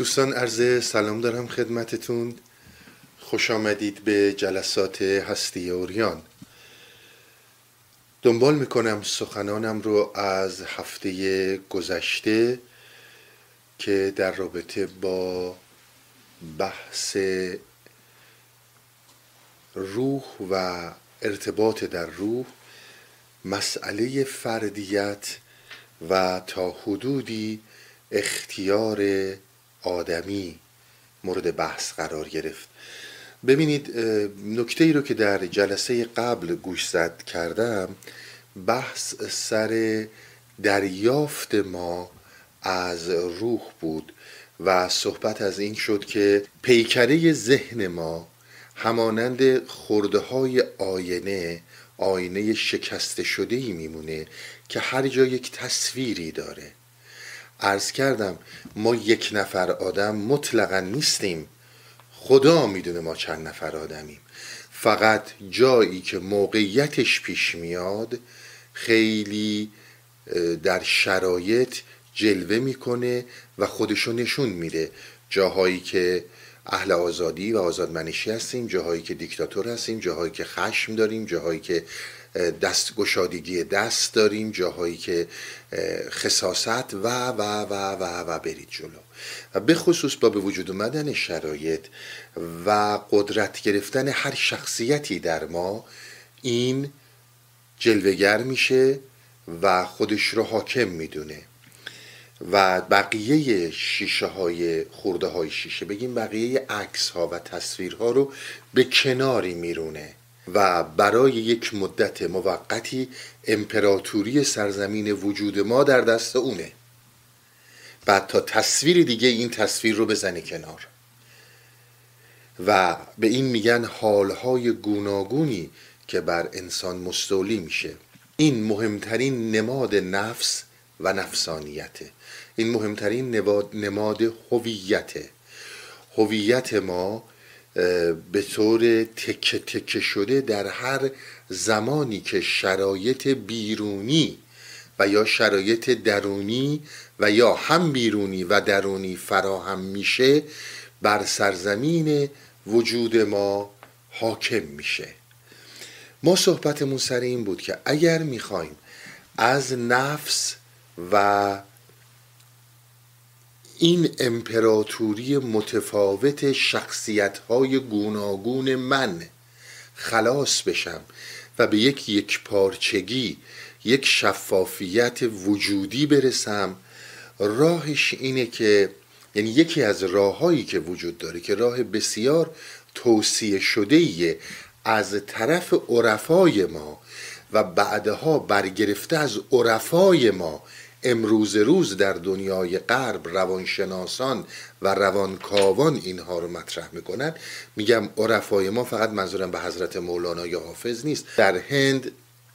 دوستان عرض سلام دارم خدمتتون. خوش آمدید به جلسات هستی عریان. دنبال میکنم سخنانم رو از هفته گذشته که در رابطه با بحث روح و ارتباط در روح، مسئله فردیت و تا حدودی اختیار آدمی مورد بحث قرار گرفت. ببینید، نکته ای رو که در جلسه قبل گوشزد کردم بحث سر دریافت ما از روح بود و صحبت از این شد که پیکره ذهن ما همانند خرده های آینه شکسته شده ای میمونه که هر جا یک تصویری داره. عرض کردم ما یک نفر آدم مطلقا نیستیم، خدا میدونه ما چند نفر آدمیم. فقط جایی که موقعیتش پیش میاد خیلی در شرایط جلوه میکنه و خودشو نشون میده. جاهایی که اهل آزادی و آزادمنشی هستیم، جاهایی که دیکتاتور هستیم، جاهایی که خشم داریم، جاهایی که گشادگی دست داریم، جاهایی که خساست و برید جلو. و به خصوص با به وجود اومدن شرایط و قدرت گرفتن هر شخصیتی در ما، این جلوه‌گر میشه و خودش رو حاکم میدونه و بقیه شیشه های خورده های شیشه، بگیم بقیه عکس ها و تصویرها رو به کناری میرونه و برای یک مدت موقتی امپراتوری سرزمین وجود ما در دست اونه. بعد تا تصویر دیگه این تصویر رو بزنه کنار و به این میگن حالهای گوناگونی که بر انسان مستولی میشه. این مهمترین نماد نفس و نفسانیته، این مهمترین نماد هویته. هویت ما به طور تکه تکه شده در هر زمانی که شرایط بیرونی و یا شرایط درونی و یا هم بیرونی و درونی فراهم میشه، بر سرزمین وجود ما حاکم میشه. ما صحبتمون سر این بود که اگر میخوایم از نفس و این امپراتوری متفاوت شخصیت‌های گوناگون من خلاص بشم و به یک پارچگی، یک شفافیت وجودی برسم، راهش اینه که یعنی یکی از راههایی که وجود داره که راه بسیار توصیه شده‌ایه از طرف عرفای ما و بعدها برگرفته از عرفای ما امروز روز در دنیای غرب روانشناسان و روانکاوان اینها رو مطرح میکنن. میگم عرفای ما، فقط منظورم به حضرت مولانا یا حافظ نیست، در هند،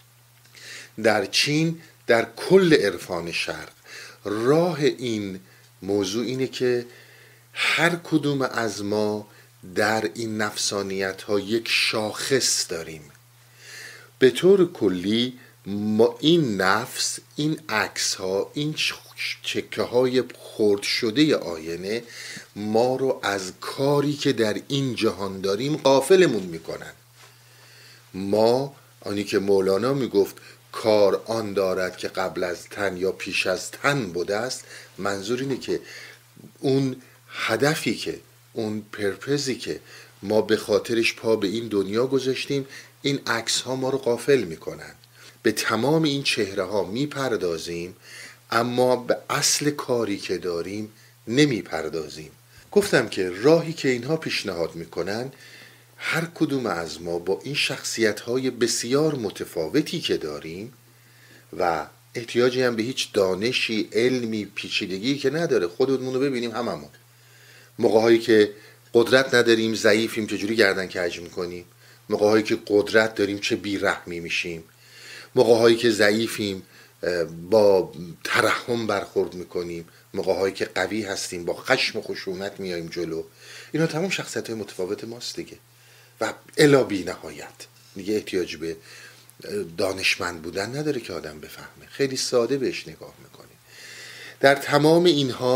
در چین، در کل عرفان شرق. راه این موضوع اینه که هر کدوم از ما در این نفسانیت ها یک شاخص داریم. به طور کلی ما این نفس، این عکس ها، این چکه های خرد شده آینه ما رو از کاری که در این جهان داریم غافلمون میکنن. ما آنی که مولانا میگفت کار آن دارد که قبل از تن یا پیش از تن بوده است، منظور اینه که اون هدفی که، اون پرپزی که ما به خاطرش پا به این دنیا گذاشتیم، این عکس ها ما رو غافل میکنن. به تمام این چهره ها میپردازیم اما به اصل کاری که داریم نمیپردازیم. گفتم که راهی که اینها پیشنهاد میکنن، هر کدوم از ما با این شخصیت های بسیار متفاوتی که داریم و احتیاجی هم به هیچ دانشی، علمی، پیچیدگی که نداره، خودمون رو ببینیم هممون. موقع هایی که قدرت نداریم، ضعیفیم، چجوری گردن کج میکنیم. موقع هایی که قدرت داریم چه بیرحمی میشیم. موقع هایی که ضعیفیم با ترحم برخورد میکنیم. موقع هایی که قوی هستیم با خشم و خشونت میاییم جلو. اینا تمام شخصیت های متفاوت ماست دیگه و الا بی نهایت. دیگه احتیاج به دانشمند بودن نداره که آدم بفهمه، خیلی ساده بهش نگاه میکنه. در تمام اینها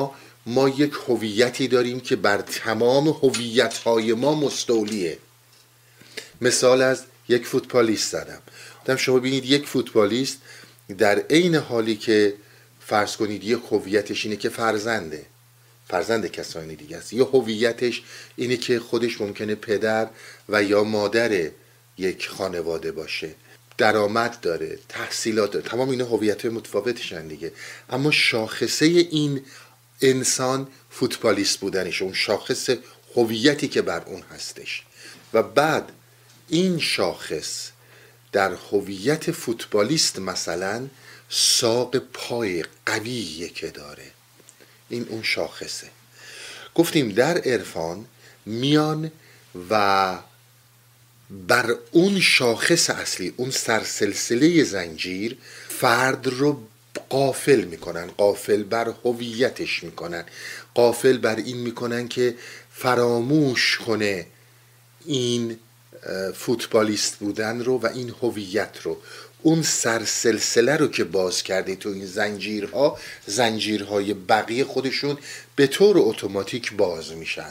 ما یک هویتی داریم که بر تمام هویت‌های ما مستولیه. مثال از یک فوتبالیست زدم. شما ببینید یک فوتبالیست در عین حالی که فرض کنید یک هویتش اینه که فرزند کسانی دیگه است، یا هویتش اینه که خودش ممکنه پدر و یا مادر یک خانواده باشه، درآمد داره، تحصیلات داره، تمام اینا هویت‌های متفاوتشن دیگه، اما شاخصه این انسان فوتبالیست بودنش، اون شاخص هویتی که بر اون هستش. و بعد این شاخص در هویت فوتبالیست مثلا ساق پای قویه که داره، این اون شاخصه. گفتیم در عرفان میان و بر اون شاخص اصلی، اون سرسلسله زنجیر، فرد رو غافل میکنن، غافل بر هویتش میکنن، غافل بر این میکنن که فراموش کنه این فوتبالیست بودن رو و این هویت رو. اون سرسلسله رو که باز کرده تو این زنجیرهای بقیه خودشون به طور اتوماتیک باز میشن.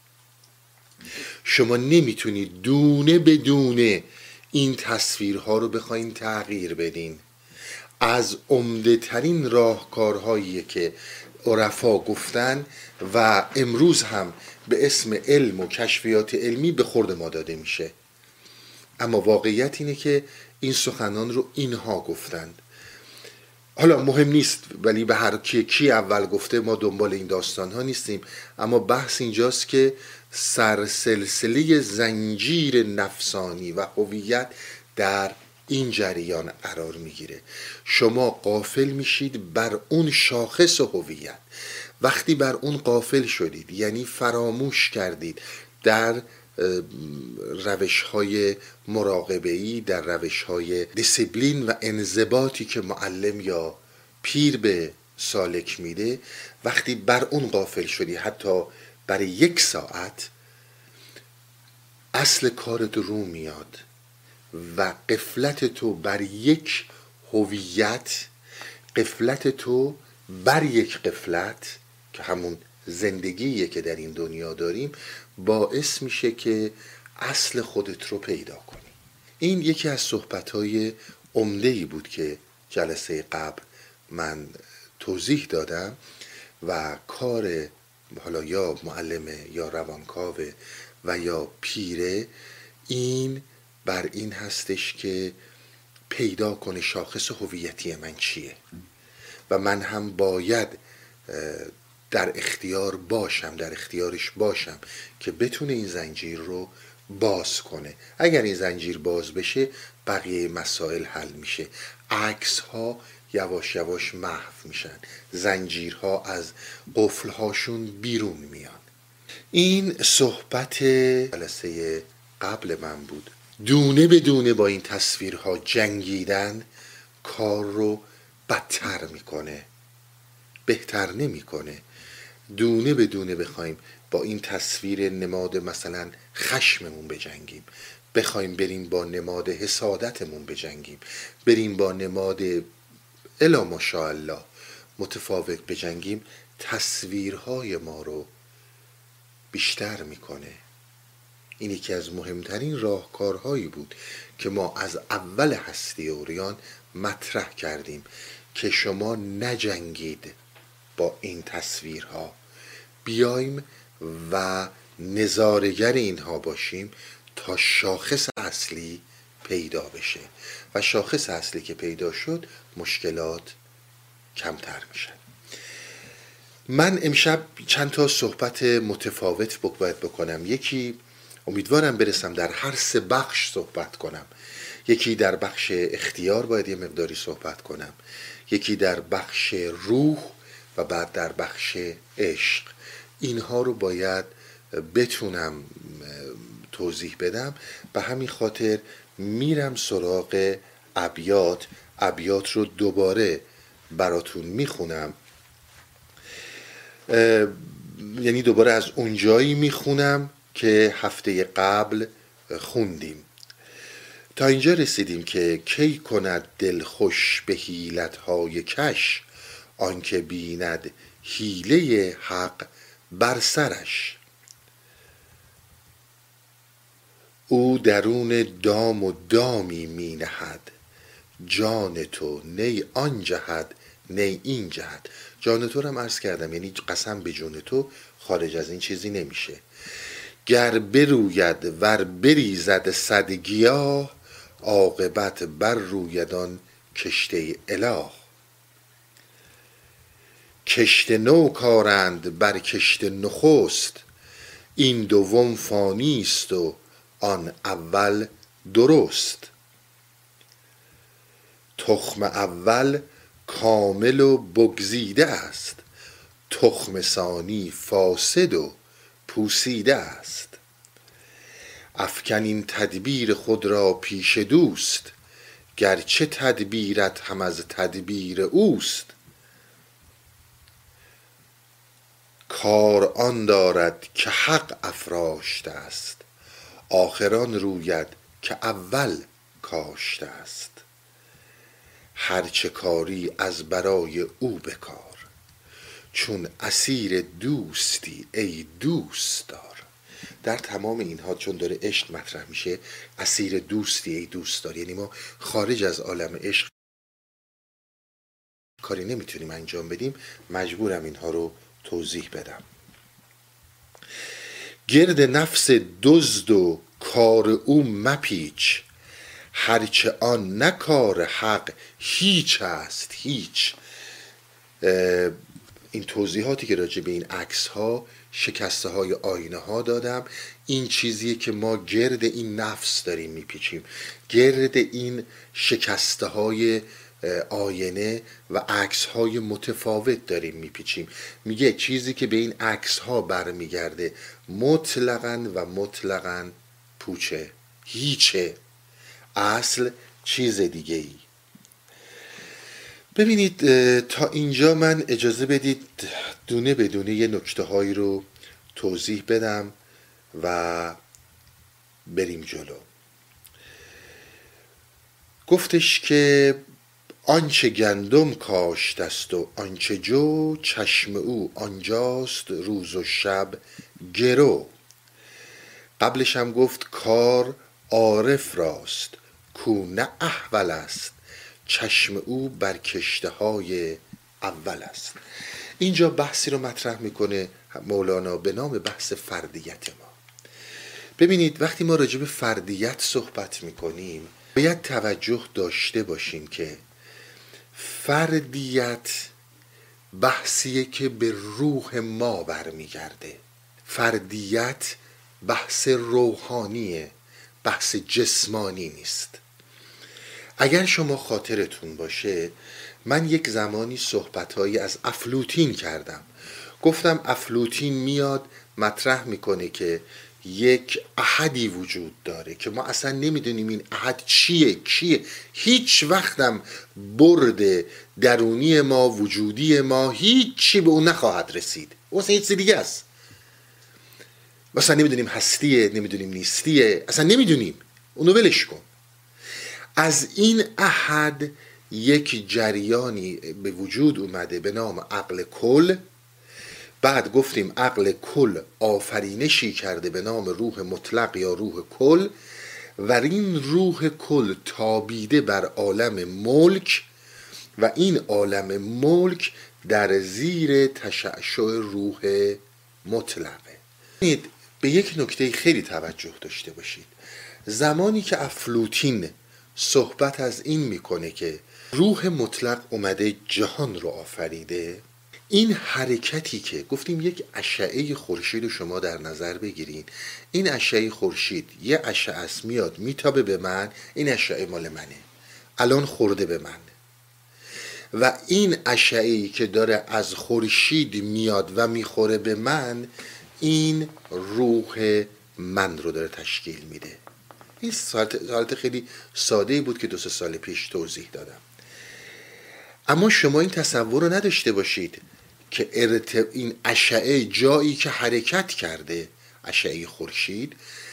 شما نمیتونید دونه به دونه این تصویرها رو بخواین تغییر بدین. از عمده ترین راهکارهایی که عرفا گفتن و امروز هم به اسم علم و کشفیات علمی به خورد ما داده میشه، اما واقعیت اینه که این سخنان رو اینها گفتند. حالا مهم نیست ولی به هر کی اول گفته ما دنبال این داستان ها نیستیم، اما بحث اینجاست که سرسلسله زنجیر نفسانی و هویت در این جریان قرار میگیره. شما غافل میشید بر اون شاخص هویت. وقتی بر اون غافل شدید یعنی فراموش کردید در روش‌های مراقبه‌ای، در روش‌های دیسیپلین و انضباطی که معلم یا پیر به سالک میده، وقتی بر اون غافل شدی حتی برای 1 ساعت، اصل کارت رو میاد و غفلت تو بر یک هویت، غفلت تو بر یک غفلت که همون زندگیه که در این دنیا داریم، باعث میشه که اصل خودت رو پیدا کنی. این یکی از صحبت‌های عمده‌ای بود که جلسه قبل من توضیح دادم و کار حالا یا معلمه یا روانکاوه و یا پیره این بر این هستش که پیدا کنه شاخص هویتی من چیه و من هم باید در اختیارش باشم که بتونه این زنجیر رو باز کنه. اگر این زنجیر باز بشه بقیه مسائل حل میشه، عکس ها یواش یواش محو میشن، زنجیرها از قفلهاشون بیرون میان. این صحبت جلسه قبل من بود. دونه به دونه با این تصویرها جنگیدن کار رو بدتر میکنه، بهتر نمیکنه. دونه به دونه بخوایم با این تصویر نماد مثلا خشممون بجنگیم، بخوایم بریم با نماد حسادتمون بجنگیم، بریم با نماد الا ماشاءالله متفاوت بجنگیم، تصویرهای ما رو بیشتر میکنه. این یکی از مهمترین راهکارهایی بود که ما از اول هستی اوریان مطرح کردیم که شما نجنگید با این تصویرها، بیایم و نظارگر اینها باشیم تا شاخص اصلی پیدا بشه و شاخص اصلی که پیدا شد مشکلات کمتر میشن. من امشب چند تا صحبت متفاوت باید بکنم. یکی امیدوارم برسم در هر 3 بخش صحبت کنم. یکی در بخش اختیار باید یه مقداری صحبت کنم، یکی در بخش روح و بعد در بخش عشق. اینها رو باید بتونم توضیح بدم. به همین خاطر میرم سراغ ابیات رو دوباره براتون میخونم، یعنی دوباره از اونجایی میخونم که هفته قبل خوندیم. تا اینجا رسیدیم که کی کند دل خوش به حیلت‌های کش، آنکه بیند حیله حق بر سرش. او درون دام و دامی می نهد، جان تو نی آن جهد نی این جهد. جان تو رو هم عرض کردم، یعنی قسم به جان تو، خارج از این چیزی نمیشه. گر بروید ور بریزد صد گیاه، عاقبت بر روید آن کشته اله. کشت نو کارند بر کشت نخست، این دوم فانی است و آن اول درست. تخم اول کامل و بگزیده است، تخم ثانی فاسد و پوسیده است. افکن این تدبیر خود را پیش دوست، گرچه تدبیرت هم از تدبیر اوست. کار آن دارد که حق افراشته است، آخر آن روید که اول کاشته است. هرچه کاری از برای او بکار، چون اسیر دوستی ای دوست دار. در تمام اینها چون داره عشق مطرح میشه، اسیر دوستی ای دوست دار، یعنی ما خارج از عالم عشق کاری نمیتونیم انجام بدیم، مجبورم اینها رو توضیح بدم. گرد نفس دزد و کار او مپیچ، هرچه آن نه کار حق هیچ است هیچ. این توضیحاتی که راجع به این عکس ها، شکسته های آینه ها دادم، این چیزیه که ما گرد این نفس داریم میپیچیم، گرد این شکسته های آینه و عکس های متفاوت داریم میپیچیم. میگه چیزی که به این عکس ها برمیگرده مطلقاً و مطلقاً پوچه، هیچه، اصل چیز دیگه ای. ببینید تا اینجا من اجازه بدید دونه بدونه یه نکته هایی رو توضیح بدم و بریم جلو. گفتش که آنچه گندم کاشت است و آنچه جو، چشم او آنجاست روز و شب گرو. قبلش هم گفت کار عارف راست، کو نه احول است، چشم او بر کشته های اول است. اینجا بحثی رو مطرح میکنه مولانا به نام بحث فردیت ما. ببینید وقتی ما راجع به فردیت صحبت میکنیم باید توجه داشته باشیم که فردیت بحثیه که به روح ما برمیگرده. فردیت بحث روحانیه، بحث جسمانی نیست. اگر شما خاطرتون باشه من یک زمانی صحبتهایی از افلاطون کردم، گفتم افلاطون میاد مطرح میکنه که یک احدی وجود داره که ما اصلا نمیدونیم این احد چیه کیه، هیچ وقتم برد درونی ما، وجودی ما هیچی به اون نخواهد رسید، اون اصلا هیچ دیگه است. اصلا نمیدونیم هستیه، نمیدونیم نیستیه، اصلا نمیدونیم، اونو ولش کن. از این احد یک جریانی به وجود اومده به نام عقل کل. بعد گفتیم عقل کل آفرینشی کرده به نام روح مطلق یا روح کل و این روح کل تابیده بر عالم ملک و این عالم ملک در زیر تشعشع روح مطلقه. به یک نکته خیلی توجه داشته باشید. زمانی که افلاطون صحبت از این میکنه که روح مطلق اومده جهان رو آفریده، این حرکتی که گفتیم یک اشعه خورشید رو شما در نظر بگیرین، این اشعه خورشید یه اشعه است میاد میتابه به من، این اشعه مال منه، الان خورده به من، و این اشعه‌ای که داره از خورشید میاد و میخوره به من، این روح من رو داره تشکیل میده. این حالت خیلی ساده‌ای بود که 2-3 سال پیش توضیح دادم. اما شما این تصور رو نداشته باشید که این اشعه جایی که حرکت کرده، اشعه خورشید،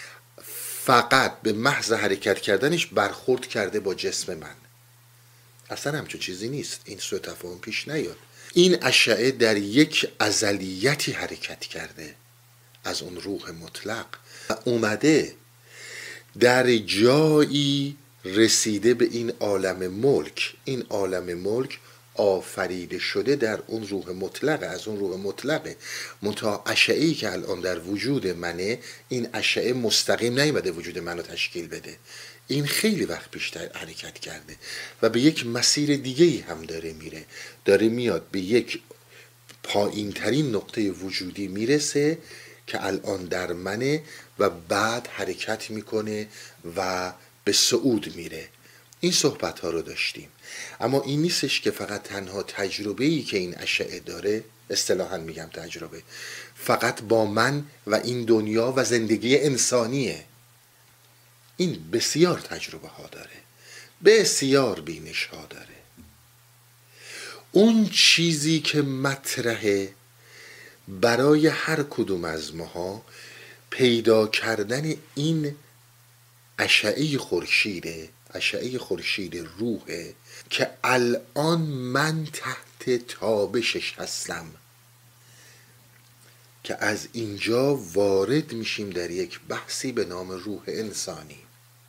فقط به محض حرکت کردنش برخورد کرده با جسم من. اصلا همچون چیزی نیست، این سوء تفاهم پیش نیاد. این اشعه در یک ازلیتی حرکت کرده از اون روح مطلق و اومده در جایی رسیده به این عالم ملک. این عالم ملک آفریده شده در اون روح مطلقه، از اون روح مطلقه. منتها اشعه‌ای که الان در وجود منه، این اشعه مستقیم نیومده وجود منو تشکیل بده، این خیلی وقت پیشتر حرکت کرده و به یک مسیر دیگه‌ای هم داره میره، داره میاد به یک پایین ترین نقطه وجودی میرسه که الان در منه و بعد حرکت میکنه و به صعود میره. این صحبت ها رو داشتیم. اما این نیستش که فقط تنها تجربه‌ای که این اشعه داره، اصطلاحاً میگم تجربه، فقط با من و این دنیا و زندگی انسانیه. این بسیار تجربه ها داره، بسیار بینش ها داره. اون چیزی که مطرحه برای هر کدوم از ماها پیدا کردن این اشعه خورشیده، اشعه خورشید روحه که الان من تحت تابشش هستم، که از اینجا وارد میشیم در یک بحثی به نام روح انسانی.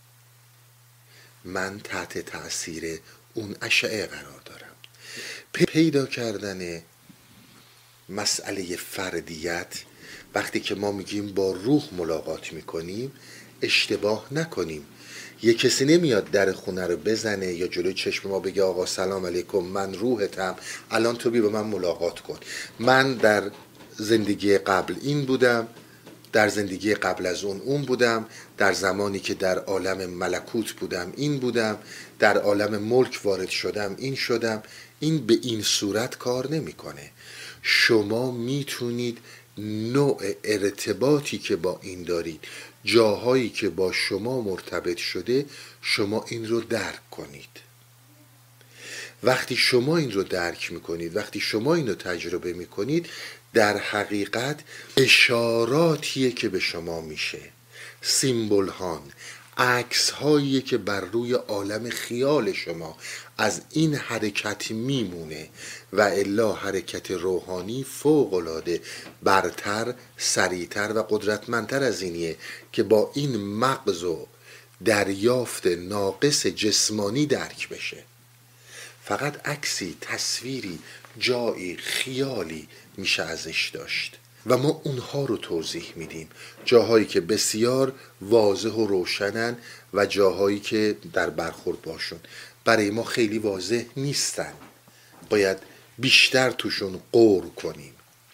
من تحت تأثیر اون اشعه قرار دارم. پیدا کردن مسئله فردیت، وقتی که ما میگیم با روح ملاقات میکنیم، اشتباه نکنیم. یه کسی نمیاد در خونه رو بزنه یا جلوی چشم ما بگه آقا سلام علیکم من روحتم، الان تو بی با من ملاقات کن. من در زندگی قبل این بودم، در زندگی قبل از اون بودم، در زمانی که در عالم ملکوت بودم این بودم، در عالم ملک وارد شدم این شدم. این به این صورت کار نمیکنه. شما میتونید نوع ارتباطی که با این دارید، جاهایی که با شما مرتبط شده، شما این رو درک کنید. وقتی شما این رو درک میکنید، وقتی شما این رو تجربه میکنید، در حقیقت اشاراتیه که به شما میشه، سیمبل هان، عکس هایی که بر روی عالم خیال شما از این حرکت میمونه و الا حرکت روحانی فوق العاده برتر، سریعتر و قدرتمندتر از اینیه که با این مغز و دریافت ناقص جسمانی درک بشه. فقط عکسی، تصویری، جایی، خیالی میشه ازش داشت و ما اونها رو توضیح میدیم. جاهایی که بسیار واضح و روشنن و جاهایی که در برخورد باشون برای ما خیلی واضح نیستن، باید بیشتر توشون غور کنیم.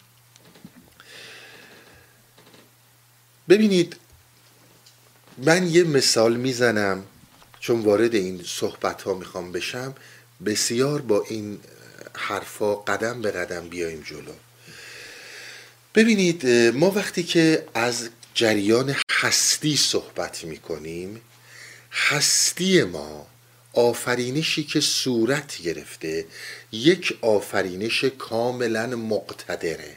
ببینید، من یه مثال میزنم چون وارد این صحبت ها میخوام بشم، بسیار با این حرفا قدم به قدم بیایم جلو. ببینید، ما وقتی که از جریان هستی صحبت میکنیم، هستی ما آفرینشی که صورت گرفته یک آفرینش کاملا مقتدره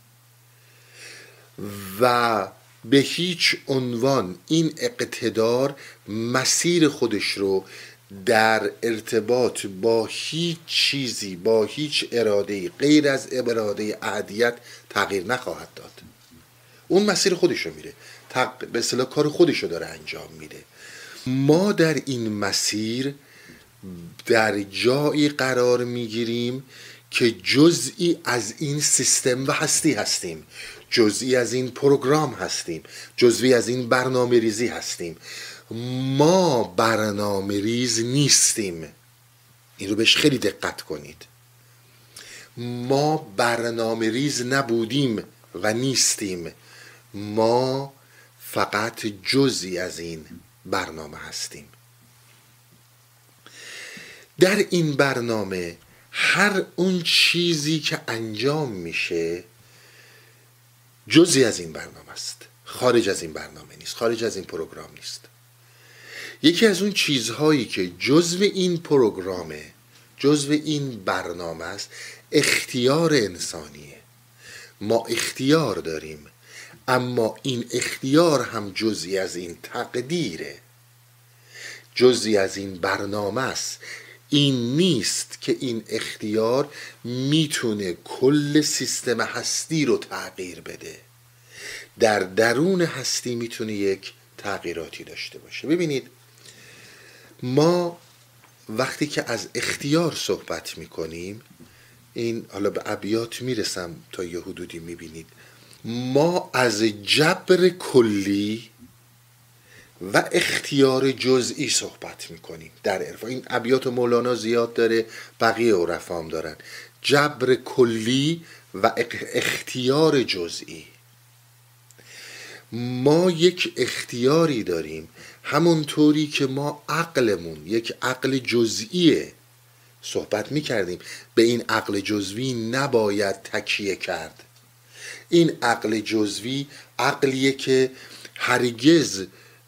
و به هیچ عنوان این اقتدار مسیر خودش رو در ارتباط با هیچ چیزی، با هیچ اراده‌ای غیر از اراده احدیت تغییر نخواهد داد. اون مسیر خودش رو میره، به اصطلاح کار خودش رو داره انجام میده. ما در این مسیر در جایی قرار میگیریم که جزئی از این سیستم و هستی هستیم، جزئی از این پروگرام هستیم، جزئی از این برنامه ریزی هستیم. ما برنامه ریز نیستیم، این رو بهش خیلی دقت کنید. ما برنامه ریز نبودیم و نیستیم، ما فقط جزئی از این برنامه هستیم. در این برنامه هر اون چیزی که انجام میشه جزئی از این برنامه است، خارج از این برنامه نیست، خارج از این پروگرام نیست. یکی از اون چیزهایی که جزو این پروگرامه، جزو این برنامه است، اختیار انسانیه. ما اختیار داریم، اما این اختیار هم جزئی از این تقدیره، جزئی از این برنامه است. این نیست که این اختیار میتونه کل سیستم هستی رو تغییر بده. در درون هستی میتونه یک تغییراتی داشته باشه. ببینید ما وقتی که از اختیار صحبت میکنیم، این حالا به ابیات میرسم تا یه حدودی میبینید، ما از جبر کلی و اختیار جزئی صحبت میکنیم در عرفان. این ابیات مولانا زیاد داره، بقیه عرفا هم دارن. جبر کلی و اختیار جزئی. ما یک اختیاری داریم، همونطوری که ما عقلمون یک عقل جزئیه. صحبت میکردیم به این عقل جزئی نباید تکیه کرد. این عقل جزئی عقلیه که هرگز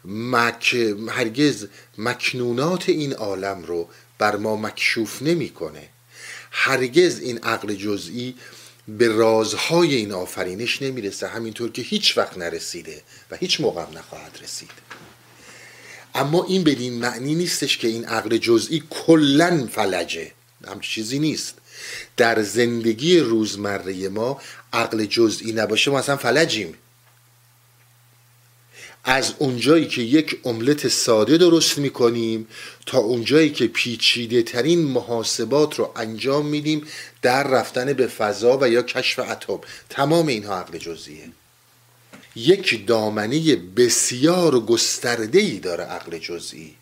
مکنونات این عالم رو بر ما مکشوف نمیکنه. هرگز این عقل جزئی به رازهای این آفرینش نمیرسه، همینطور که هیچ وقت نرسیده و هیچ موقع نخواهد رسید. اما این بدین معنی نیستش که این عقل جزئی کلن فلجه، همچین چیزی نیست. در زندگی روزمره ما عقل جزئی نباشه ما اصلا فلجیم. از اونجایی که یک املت ساده درست میکنیم تا اونجایی که پیچیده ترین محاسبات رو انجام میدیم در رفتن به فضا و یا کشف اتم، تمام اینها عقل جزئیه. یک دامنه بسیار گسترده‌ای داره عقل جزئی،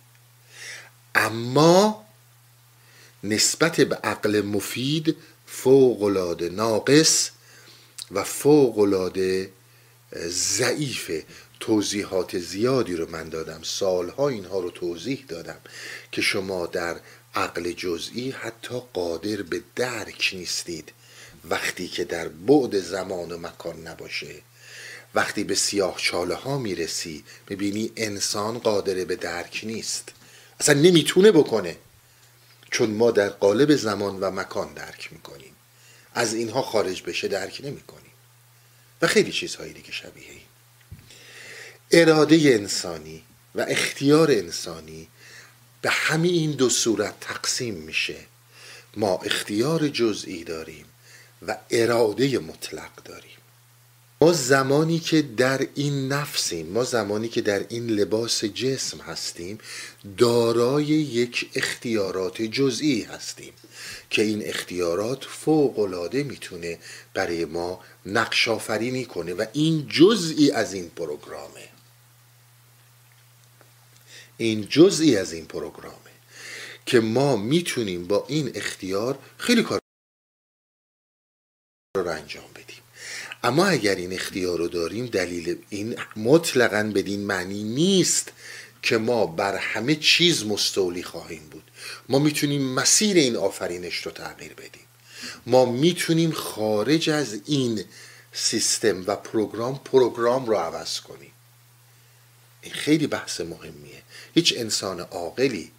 اما نسبت به عقل مفید فوق‌العاده ناقص و فوق‌العاده ضعیفه. توضیحات زیادی رو من دادم، سالها اینها رو توضیح دادم که شما در عقل جزئی حتی قادر به درک نیستید وقتی که در بعد زمان و مکان نباشه. وقتی به سیاه چاله ها میرسی میبینی انسان قادر به درک نیست، اصلا نمیتونه بکنه، چون ما در قالب زمان و مکان درک میکنیم، از اینها خارج بشه درک نمیکنیم و خیلی چیزهایی دیگه شبیه این. اراده انسانی و اختیار انسانی به همین این دو صورت تقسیم میشه. ما اختیار جزئی داریم و اراده مطلق داریم. ما زمانی که در این نفسیم، ما زمانی که در این لباس جسم هستیم، دارای یک اختیارات جزئی هستیم که این اختیارات فوق‌العاده میتونه برای ما نقش آفرینی کنه و این جزئی از این پروگرامه. این جزئی از این پروگرامه که ما میتونیم با این اختیار خیلی کار رو انجام بدیم. اما اگر این اختیار رو داریم، دلیل این مطلقاً بدین معنی نیست که ما بر همه چیز مستولی خواهیم بود. ما میتونیم مسیر این آفرینش رو تغییر بدیم. ما میتونیم خارج از این سیستم و پروگرام رو عوض کنیم. این خیلی بحث مهمیه. هیچ انسان عاقلی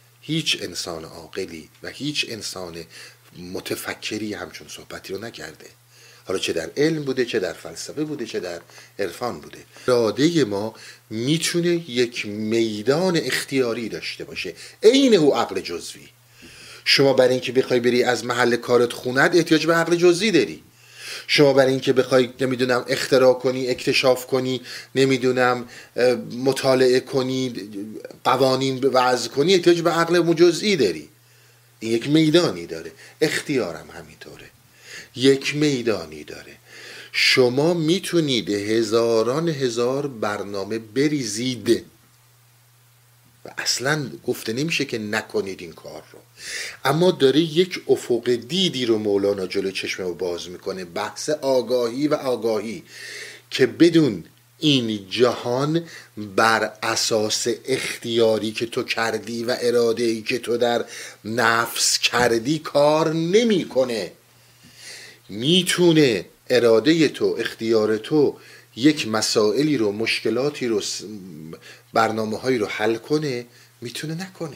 و هیچ انسان متفکری همچون صحبتی رو نکرده، حالا چه در علم بوده، چه در فلسفه بوده، چه در عرفان بوده. اراده ما میتونه یک میدان اختیاری داشته باشه، عین او عقل جزئی. شما برای اینکه بخوای بری از محل کارت خونت احتیاج به عقل جزئی داری. شما برای اینکه بخوای نمیدونم اختراع کنی، اکتشاف کنی، نمیدونم مطالعه کنی، قوانین وضع کنی، احتیاج به عقل جزئی داری. این یک میدانی داره. اختیارم همینطوره، یک میدانی داره. شما میتونید هزاران هزار برنامه بریزید و اصلا گفته نمیشه که نکنید این کار رو، اما داره یک افق دیدی رو مولانا جلو چشم رو باز میکنه، بحث آگاهی و آگاهی، که بدون این جهان بر اساس اختیاری که تو کردی و اراده‌ای که تو در نفس کردی کار نمیکنه. میتونه اراده تو، اختیار تو یک مسائلی رو، مشکلاتی رو، برنامه هایی رو حل کنه، میتونه نکنه،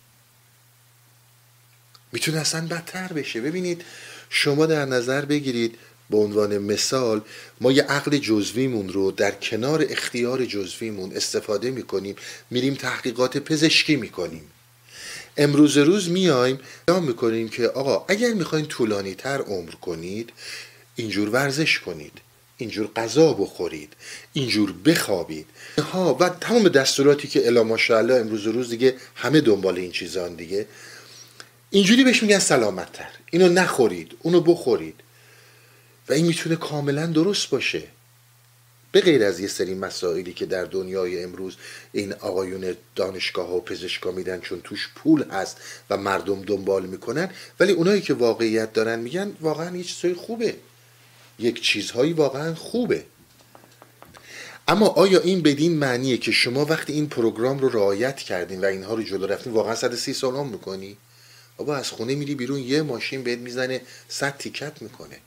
میتونه اصلا بدتر بشه. ببینید شما در نظر بگیرید به عنوان مثال، ما یه عقل جزویمون رو در کنار اختیار جزویمون استفاده میکنیم، میریم تحقیقات پزشکی میکنیم. امروز روز میایم اعلام میکنیم که آقا اگر میخواین طولانی تر عمر کنید اینجور ورزش کنید، اینجور غذا بخورید، اینجور بخوابید ها، و تمام دستوراتی که الا ماشاءالله امروز روز دیگه همه دنبال این چیزان دیگه، اینجوری بهش میگن سلامت تر. اینو نخورید، اونو بخورید، و این میتونه کاملا درست باشه، به غیر از یه سری مسائلی که در دنیای امروز این آقایون دانشگاه ها و پزشکا میدن چون توش پول هست و مردم دنبال میکنن. ولی اونایی که واقعیت دارن میگن واقعا یه چیزهای خوبه، یک چیزهایی واقعا خوبه. اما آیا این بدین معنیه که شما وقتی این پروگرام رو رعایت کردین و اینها رو جلو رفتین واقعا 130 سال عمر میکنی؟ بابا از خونه میری بیرون یه ماشین بهت میزنه 100 تیکت میکنه،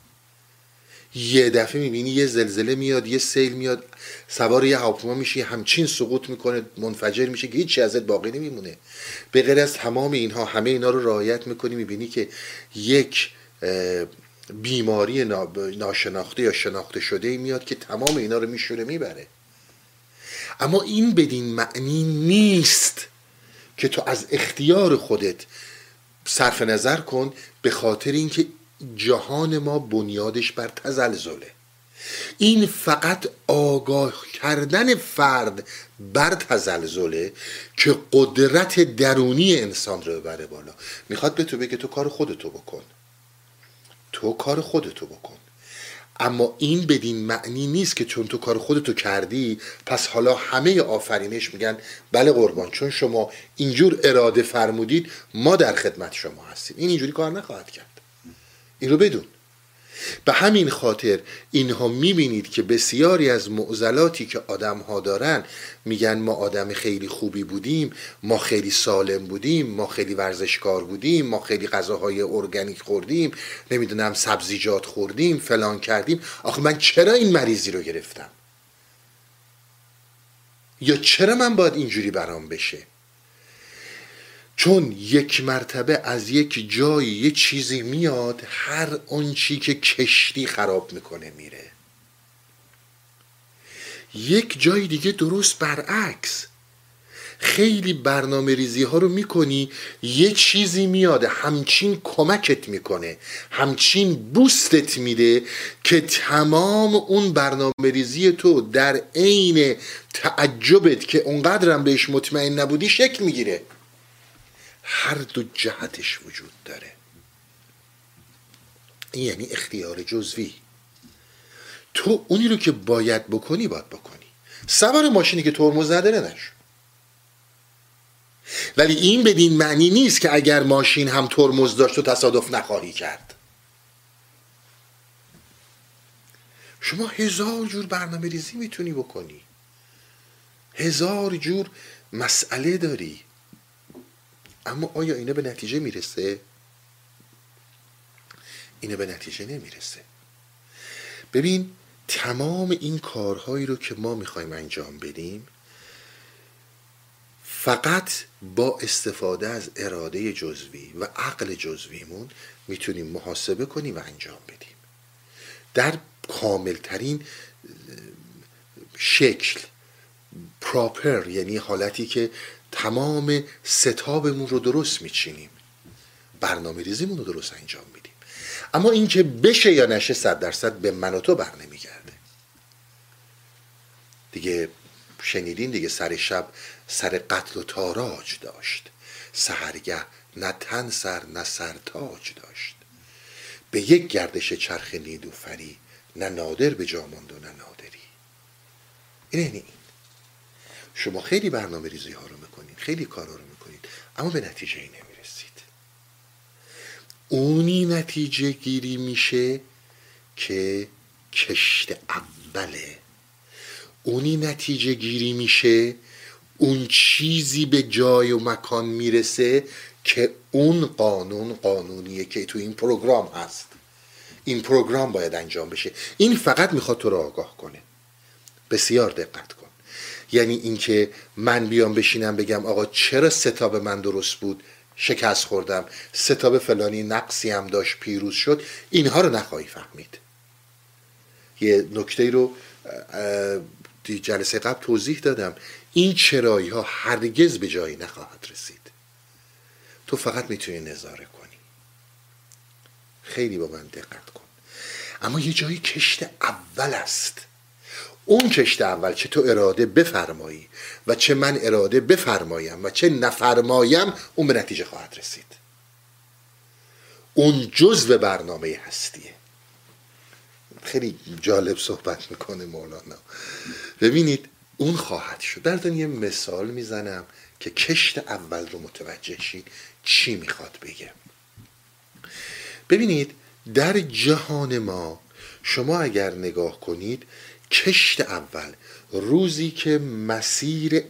یه دفعه میبینی یه زلزله میاد، یه سیل میاد، سوار یه هواپیما میشی همچین سقوط میکنه، منفجر میشه که هیچی ازت باقی نمیمونه. به غیر از تمام اینها همه اینا رو رعایت میکنی، میبینی که یک بیماری ناشناخته یا شناخته شده میاد که تمام اینا رو میشوره میبره. اما این بدین معنی نیست که تو از اختیار خودت صرف نظر کن، به خاطر اینکه جهان ما بنیادش بر تزلزله. این فقط آگاه کردن فرد بر تزلزله که قدرت درونی انسان رو ببره بالا. میخواد به تو بگه تو کار خودتو بکن، تو کار خودتو بکن. اما این بدین معنی نیست که چون تو کار خودتو کردی پس حالا همه آفرینش میگن بله قربان چون شما اینجور اراده فرمودید ما در خدمت شما هستیم. این اینجوری کار نخواهد کرد، این رو بدون. به همین خاطر اینها میبینید که بسیاری از معضلاتی که آدم ها دارن میگن ما آدم خیلی خوبی بودیم، ما خیلی سالم بودیم، ما خیلی ورزشکار بودیم، ما خیلی غذاهای ارگانیک خوردیم، نمیدونم سبزیجات خوردیم، فلان کردیم. آخه من چرا این مریضی رو گرفتم؟ یا چرا من باید اینجوری برام بشه؟ چون یک مرتبه از یک جایی یه چیزی میاد هر اون چی که کشتی خراب میکنه میره. یک جای دیگه درست برعکس، خیلی برنامه ریزی ها رو میکنی یه چیزی میاد همچین کمکت میکنه، همچین بوستت میده که تمام اون برنامه ریزی تو در عین تعجبت که اونقدرم بهش مطمئن نبودی شکل میگیره. هر دو جهتش وجود داره. این یعنی اختیار جزوی. تو اونی رو که باید بکنی باید بکنی. سوار ماشینی که ترمز نداره نشو. ولی این بدین معنی نیست که اگر ماشین هم ترمز داشت و تصادف نخواهی کرد. شما 1000 جور برنامه ریزی میتونی بکنی، 1000 جور مسئله داری، اما آیا اینه به نتیجه میرسه؟ اینه به نتیجه نمیرسه. ببین تمام این کارهایی رو که ما میخوایم انجام بدیم فقط با استفاده از اراده جزوی و عقل جزویمون میتونیم محاسبه کنیم و انجام بدیم در کاملترین شکل، پراپر، یعنی حالتی که تمام ستابمون رو درست میچینیم، برنامه ریزیمون رو درست انجام میدیم. اما این که بشه یا نشه 100% به من و تو بر نمیگرده. دیگه شنیدین دیگه سر شب سر قتل و تاراج داشت، سحرگه نه تن سر نه سر تاج داشت، به یک گردش چرخ نیلوفری نه نادر به جا ماند و نه نادری. این شما خیلی برنامه ریزی ها رو میکنید، خیلی کارا رو میکنید، اما به نتیجه ای نمیرسید. اونی نتیجه گیری میشه که کشت اوله، اونی نتیجه گیری میشه، اون چیزی به جای و مکان میرسه که اون قانونیه که تو این پروگرام هست. این پروگرام باید انجام بشه. این فقط میخواد تو رو آگاه کنه. بسیار دقت کن. یعنی اینکه من بیام بشینم بگم آقا چرا ستاب من درست بود شکست خوردم، ستاب فلانی نقصی هم داشت پیروز شد، اینها رو نخواهی فهمید. یه نکته رو جلسه قبل توضیح دادم، این چرایی ها هرگز به جایی نخواهد رسید. تو فقط میتونی نظاره کنی. خیلی با من دقت کن. اما یه جایی کشت اول است. اون کشت اول چه تو اراده بفرمایی و چه من اراده بفرمایم و چه نفرمایم، اون به نتیجه خواهد رسید. اون جزء برنامه هستیه. خیلی جالب صحبت میکنه مولانا. ببینید اون خواهد شد. براتون یه مثال میزنم که کشت اول رو متوجه شید چی میخواد بگه. ببینید در جهان ما شما اگر نگاه کنید، کشت اول روزی که مسیر